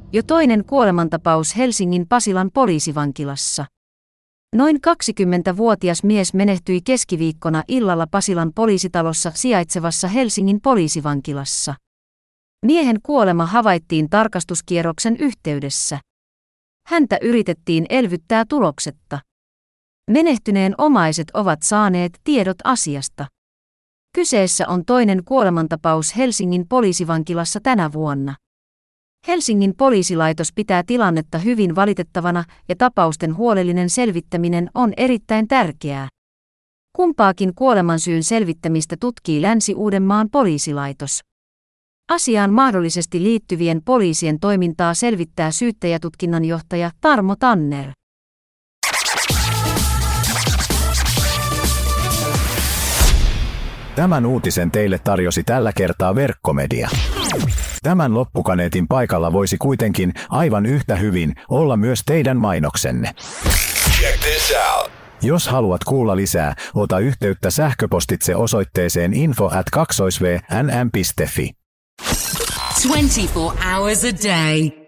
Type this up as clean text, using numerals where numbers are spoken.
Jo toinen kuolemantapaus Helsingin Pasilan poliisivankilassa. Noin 20-vuotias mies menehtyi keskiviikkona illalla Pasilan poliisitalossa sijaitsevassa Helsingin poliisivankilassa. Miehen kuolema havaittiin tarkastuskierroksen yhteydessä. Häntä yritettiin elvyttää tuloksetta. Menehtyneen omaiset ovat saaneet tiedot asiasta. Kyseessä on toinen kuolemantapaus Helsingin poliisivankilassa tänä vuonna. Helsingin poliisilaitos pitää tilannetta hyvin valitettavana ja tapausten huolellinen selvittäminen on erittäin tärkeää. Kumpaakin kuolemansyyn selvittämistä tutkii Länsi-Uudenmaan poliisilaitos. Asiaan mahdollisesti liittyvien poliisien toimintaa selvittää syyttäjätutkinnanjohtaja Tarmo Tanner. Tämän uutisen teille tarjosi tällä kertaa Verkkomedia. Tämän loppukaneetin paikalla voisi kuitenkin aivan yhtä hyvin olla myös teidän mainoksenne. Check this out. Jos haluat kuulla lisää, ota yhteyttä sähköpostitse osoitteeseen info@2vnm.fi. 24 hours a day.